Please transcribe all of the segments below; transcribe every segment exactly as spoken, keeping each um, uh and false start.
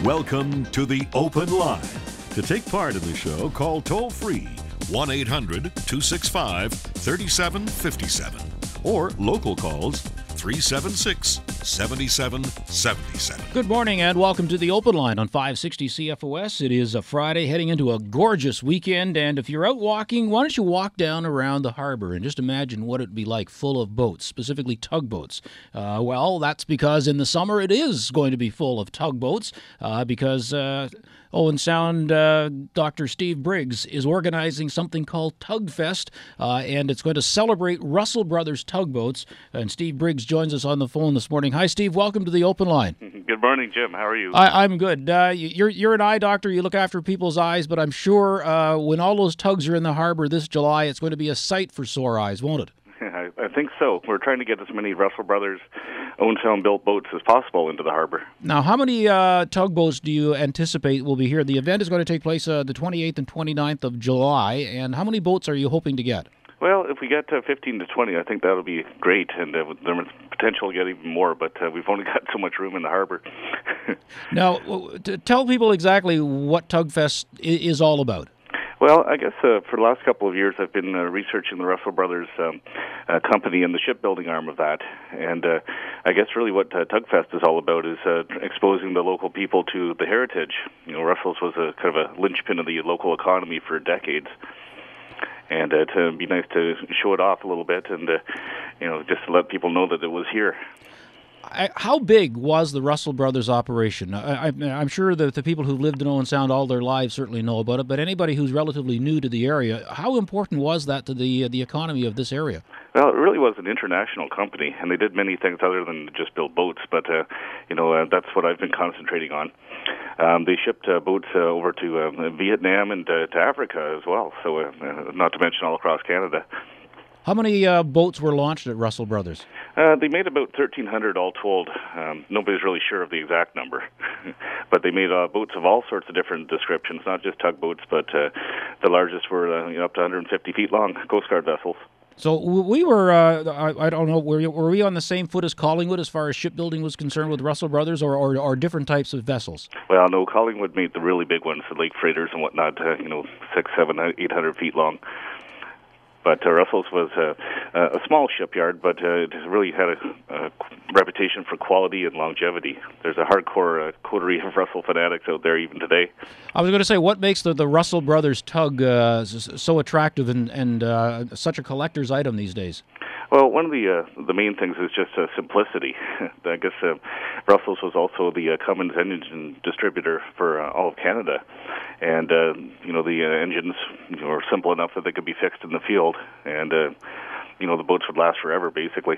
Welcome to the Open Line. To take part in the show, call toll-free one eight hundred two six five three seven five seven or local calls three seven six seven seven seven seven. Good morning and welcome to the Open Line on five sixty C F O S. It is a Friday heading into a gorgeous weekend, and if you're out walking, why don't you walk down around the harbor and just imagine what it'd be like full of boats, specifically tugboats. Uh, well, that's because in the summer it is going to be full of tugboats uh, because uh, Owen Sound uh, Doctor Steve Briggs is organizing something called Tugfest, uh, and it's going to celebrate Russell Brothers tugboats. And Steve Briggs joins us on the phone this morning. Hi, Steve. Welcome to the Open Line. Good morning, Jim. How are you? I, I'm good. Uh, you're you're an eye doctor. You look after people's eyes, but I'm sure uh, when all those tugs are in the harbor this July, it's going to be a sight for sore eyes, won't it? I, I think so. We're trying to get as many Russell Brothers owned and built boats as possible into the harbor. Now, how many uh, tugboats do you anticipate will be here? The event is going to take place uh, the twenty-eighth and twenty-ninth of July, and how many boats are you hoping to get? Well, if we get uh, fifteen to twenty, I think that'll be great, and uh, there's potential to get even more, but uh, we've only got so much room in the harbor. Now, t- tell people exactly what Tugfest I- is all about. Well, I guess uh, for the last couple of years I've been uh, researching the Russell Brothers um, uh, company and the shipbuilding arm of that, and uh, I guess really what uh, Tugfest is all about is uh, exposing the local people to the heritage. You know, Russell's was a kind of a linchpin of the local economy for decades, and uh, to be nice to show it off a little bit and, uh, you know, just to let people know that it was here. I, how big was the Russell Brothers operation? I, I, I'm sure that the people who've lived in Owen Sound all their lives certainly know about it, but anybody who's relatively new to the area, how important was that to the uh, the economy of this area? Well, it really was an international company, and they did many things other than just build boats, but, uh, you know, uh, that's what I've been concentrating on. Um, they shipped uh, boats uh, over to uh, Vietnam and uh, to Africa as well, so uh, not to mention all across Canada. How many uh, boats were launched at Russell Brothers? Uh, they made about thirteen hundred all told. Um, nobody's really sure of the exact number. But they made uh, boats of all sorts of different descriptions, not just tugboats, but uh, the largest were uh, you know, up to one hundred fifty feet long, Coast Guard vessels. So we were, uh, I, I don't know, were, were we on the same foot as Collingwood as far as shipbuilding was concerned with Russell Brothers, or, or, or different types of vessels? Well, no, Collingwood made the really big ones, the lake freighters and whatnot, uh, you know, six, seven, eight hundred feet long. But uh, Russell's was uh, a small shipyard, but uh, it really had a, a reputation for quality and longevity. There's a hardcore uh, coterie of Russell fanatics out there even today. I was going to say, what makes the, the Russell Brothers tug uh, so attractive and, and uh, such a collector's item these days? Well, one of the uh, the main things is just uh, simplicity. I guess uh, Russell's was also the uh, Cummins engine distributor for uh, all of Canada, and uh, you know the uh, engines you know, were simple enough that they could be fixed in the field, and uh, you know the boats would last forever, basically.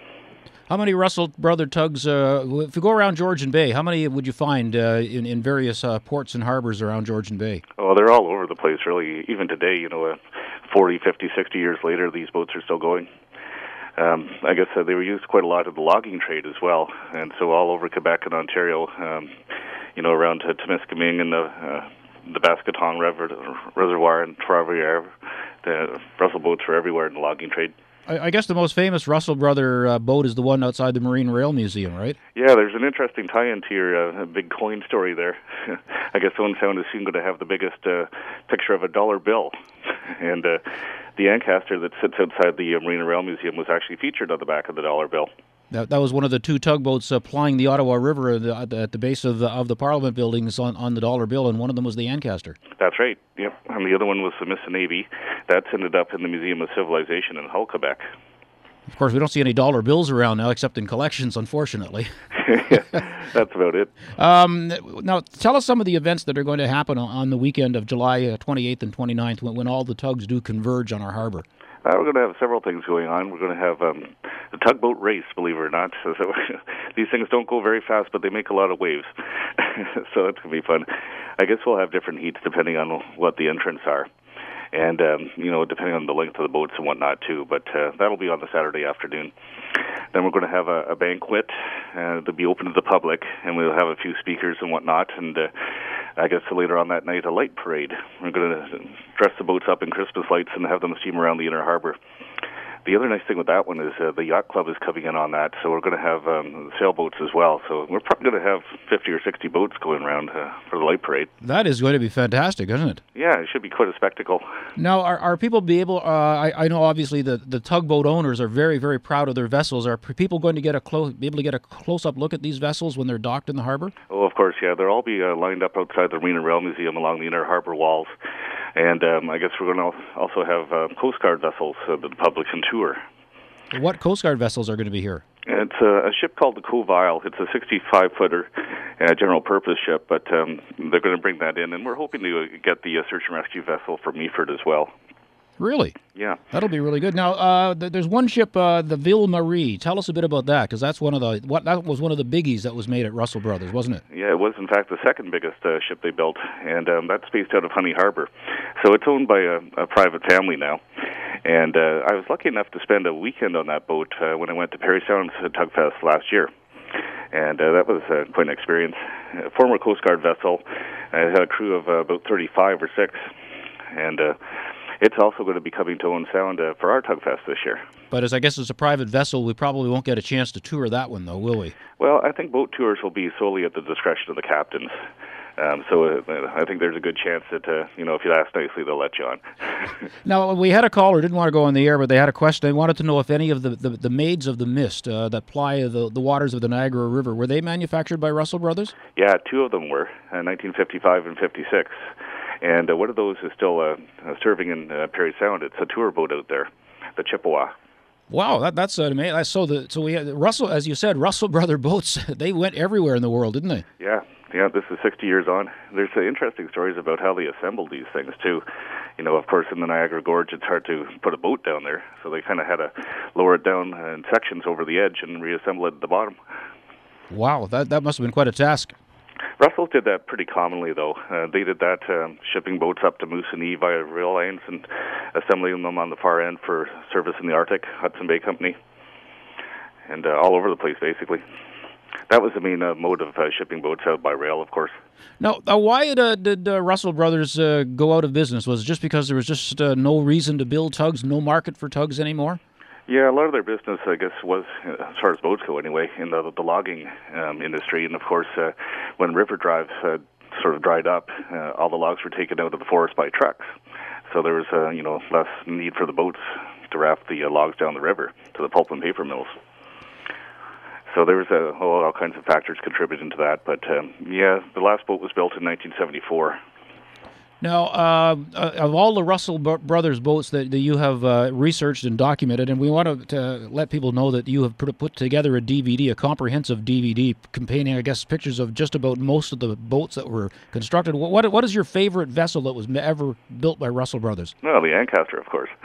How many Russell Brother tugs, uh, if you go around Georgian Bay, how many would you find uh, in, in various uh, ports and harbors around Georgian Bay? Oh, they're all over the place, really. Even today, you know, uh, forty, fifty, sixty years later, these boats are still going. Um, I guess uh, they were used quite a lot in the logging trade as well, and so all over Quebec and Ontario, um, you know, around uh, Temiskaming and the uh, the Bascoton Rever- Reservoir and Trois-Rivières, the Russell boats were everywhere in the logging trade. I, I guess the most famous Russell Brother uh, boat is the one outside the Marine Rail Museum, right? Yeah, there's an interesting tie-in to your uh, big coin story there. I guess Owen Sound is soon going to have the biggest uh, picture of a dollar bill, and uh, the Ancaster that sits outside the uh, Marine Rail Museum was actually featured on the back of the dollar bill. That, that was one of the two tugboats uh, plying the Ottawa River at the, at the base of the, of the Parliament buildings on, on the dollar bill, and one of them was the Ancaster. That's right, yep. And the other one was the Miss Navy. That's ended up in the Museum of Civilization in Hull, Quebec. Of course, we don't see any dollar bills around now, except in collections, unfortunately. That's about it. Um, now, tell us some of the events that are going to happen on the weekend of July uh, twenty-eighth and twenty-ninth, when, when all the tugs do converge on our harbor. Uh, we're going to have several things going on. We're going to have um, a tugboat race, believe it or not. So, so these things don't go very fast, but they make a lot of waves. So that's going to be fun. I guess we'll have different heats depending on what the entrants are. And, um, you know, depending on the length of the boats and whatnot, too. But uh, that'll be on the Saturday afternoon. Then we're going to have a, a banquet uh, that'll be open to the public, and we'll have a few speakers and whatnot. And uh, I guess later on that night, a light parade. We're going to dress the boats up in Christmas lights and have them steam around the inner harbor. the other nice thing with that one is uh, the yacht club is coming in on that, so we're going to have um, sailboats as well. So we're probably going to have fifty or sixty boats going around uh, for the light parade. That is going to be fantastic, isn't it? Yeah, it should be quite a spectacle. Now, are, are people be able? Uh, I, I know obviously the, the tugboat owners are very very proud of their vessels. Are people going to get a close be able to get a close up look at these vessels when they're docked in the harbor? Oh, of course, yeah. They'll all be uh, lined up outside the Marine and Rail Museum along the inner harbor walls. And um, I guess we're going to also have uh, Coast Guard vessels uh, that the public can tour. What Coast Guard vessels are going to be here? It's a, a ship called the Cove Isle. It's a sixty-five footer uh, general purpose ship, but um, they're going to bring that in. And we're hoping to get the uh, search and rescue vessel from Meaford as well. Really? Yeah. That'll be really good. Now, uh, th- there's one ship, uh, the Ville Marie. Tell us a bit about that, because that's one of the what that was one of the biggies that was made at Russell Brothers, wasn't it? Yeah, it was in fact the second biggest uh, ship they built, and um, that's based out of Honey Harbor. So it's owned by a, a private family now. And uh, I was lucky enough to spend a weekend on that boat uh, when I went to Parry Sound Tug Fest last year. And uh, that was uh, quite an experience. A former Coast Guard vessel. I had a crew of uh, about thirty-five or six. And uh, it's also going to be coming to Owen Sound uh, for our Tug Fest this year. But as I guess it's a private vessel, we probably won't get a chance to tour that one, though, will we? Well, I think boat tours will be solely at the discretion of the captains. Um, so uh, I think there's a good chance that, uh, you know, if you ask nicely, they'll let you on. Now, we had a caller, didn't want to go on the air, but they had a question. They wanted to know if any of the, the, the Maids of the Mist uh, that ply the, the waters of the Niagara River, were they manufactured by Russell Brothers? Yeah, two of them were, uh, nineteen fifty-five and fifty-six. And uh, one of those is still uh, uh, serving in uh, Parry Sound. It's a tour boat out there, the Chippewa. Wow, that, that's uh, amazing. So the so we had Russell, as you said, Russell Brother boats. They went everywhere in the world, didn't they? Yeah, yeah. This is sixty years on. There's uh, interesting stories about how they assembled these things too. You know, of course, in the Niagara Gorge, it's hard to put a boat down there, so they kind of had to lower it down in sections over the edge and reassemble it at the bottom. Wow, that that must have been quite a task. Russell did that pretty commonly, though. Uh, they did that, um, shipping boats up to Moosonee via rail lines and assembling them on the far end for service in the Arctic, Hudson Bay Company, and uh, all over the place, basically. That was the main uh, mode of uh, shipping boats out by rail, of course. Now, uh, why uh, did uh, Russell Brothers uh, go out of business? Was it just because there was just uh, no reason to build tugs, no market for tugs anymore? Yeah, a lot of their business, I guess, was, uh, as far as boats go anyway, in the, the logging um, industry. And, of course, uh, when River Drive uh, sort of dried up, uh, all the logs were taken out of the forest by trucks. So there was, uh, you know, less need for the boats to raft the uh, logs down the river to the pulp and paper mills. So there was uh, all kinds of factors contributing to that. But, um, yeah, the last boat was built in nineteen seventy-four. Now, uh, uh, of all the Russell B- Brothers boats that, that you have uh, researched and documented, and we want to, to let people know that you have put, put together a D V D, a comprehensive D V D containing, I guess, pictures of just about most of the boats that were constructed. What What, what is your favorite vessel that was ever built by Russell Brothers? Well, the Ancaster, of course.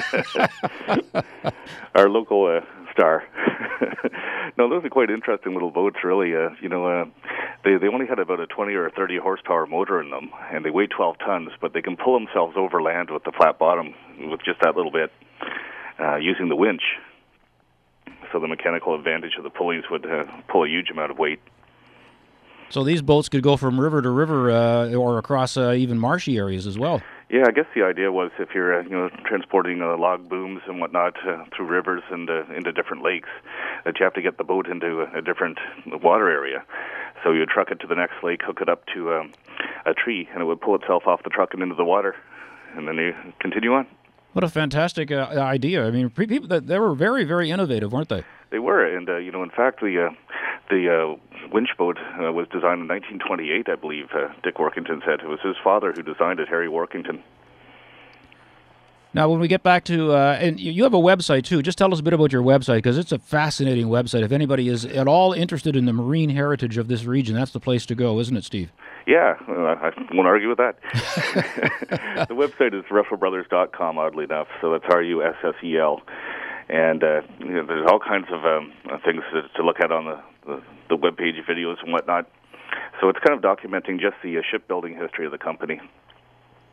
Our local uh, star. No, those are quite interesting little boats, really. Uh, you know, uh, they they only had about a twenty or thirty horsepower motor in them, and they weigh twelve tons, but they can pull themselves over land with the flat bottom with just that little bit, uh, using the winch. So the mechanical advantage of the pulleys would uh, pull a huge amount of weight. So these boats could go from river to river uh, or across uh, even marshy areas as well. Yeah, I guess the idea was if you're, uh, you know, transporting uh, log booms and whatnot uh, through rivers and uh, into different lakes, that you have to get the boat into a, a different water area. So you would truck it to the next lake, hook it up to um, a tree, and it would pull itself off the truck and into the water, and then you continue on. What a fantastic uh, idea! I mean, people that they were very, very innovative, weren't they? They were, and uh, you know, in fact, the uh, the uh, winch boat uh, was designed in nineteen twenty-eight, I believe. Uh, Dick Workington said it was his father who designed it, Harry Workington. Now, when we get back to, uh, and you have a website too, just tell us a bit about your website, because it's a fascinating website. If anybody is at all interested in the marine heritage of this region, that's the place to go, isn't it, Steve? Yeah, uh, I won't argue with that. The website is russell brothers dot com, oddly enough, so that's R U S S E L. And uh, you know, there's all kinds of um, things to, to look at on the, the, the webpage, videos and whatnot. So it's kind of documenting just the uh, shipbuilding history of the company.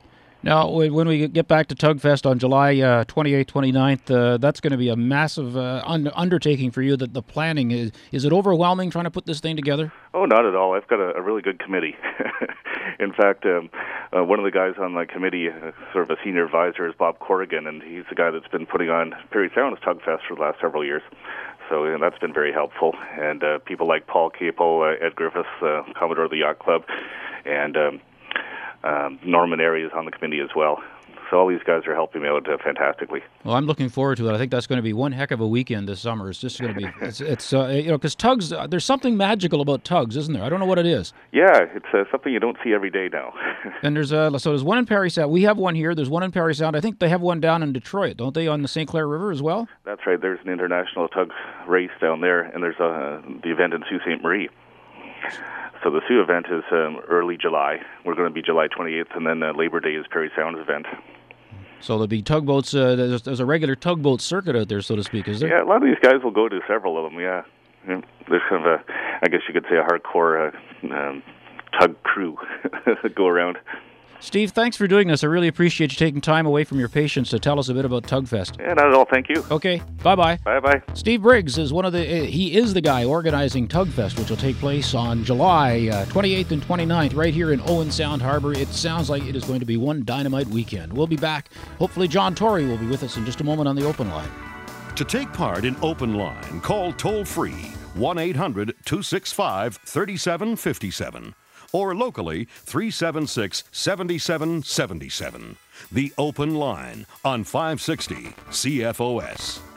Now, when we get back to Tugfest on July uh, twenty-eighth, twenty-ninth, uh, that's going to be a massive uh, un- undertaking for you. That the planning is is it overwhelming trying to put this thing together? Oh, not at all. I've got a, a really good committee. In fact, um, uh, one of the guys on my committee, uh, sort of a senior advisor, is Bob Corrigan, and he's the guy that's been putting on Parry Sound's Tugfest for the last several years. So you know, that's been very helpful. And uh, people like Paul Capo, uh, Ed Griffiths, uh, Commodore of the Yacht Club, and um, um, Norman Airy is on the committee as well. So all these guys are helping me out uh, fantastically. Well, I'm looking forward to it. I think that's going to be one heck of a weekend this summer. It's just going to be, it's, it's uh, you know, because tugs, uh, there's something magical about tugs, isn't there? I don't know what it is. Yeah, it's uh, something you don't see every day now. And there's uh, so there's one in Parry Sound. We have one here. There's one in Parry Sound. I think they have one down in Detroit, don't they, on the Saint Clair River as well? That's right. There's an international tug race down there, and there's uh, the event in Sault Ste. Marie. So the Sioux event is um, early July. We're going to be July twenty-eighth, and then uh, Labor Day is Parry Sound's event. So there'll be tugboats. Uh, there's, there's a regular tugboat circuit out there, so to speak, is there? Yeah, a lot of these guys will go to several of them, yeah. yeah. There's kind of a, I guess you could say, a hardcore uh, um, tug crew that go around. Steve, thanks for doing this. I really appreciate you taking time away from your patients to tell us a bit about Tugfest. Yeah, not at all. Thank you. Okay, bye-bye. Bye-bye. Steve Briggs is one of the, uh, he is the guy organizing Tugfest, which will take place on July uh, twenty-eighth and twenty-ninth right here in Owen Sound Harbor. It sounds like it is going to be one dynamite weekend. We'll be back. Hopefully John Torrey will be with us in just a moment on the open line. To take part in Open Line, call toll-free one eight hundred two six five three seven five seven. Or locally, three seven six, seven seven seven seven. The Open Line on five sixty C F O S.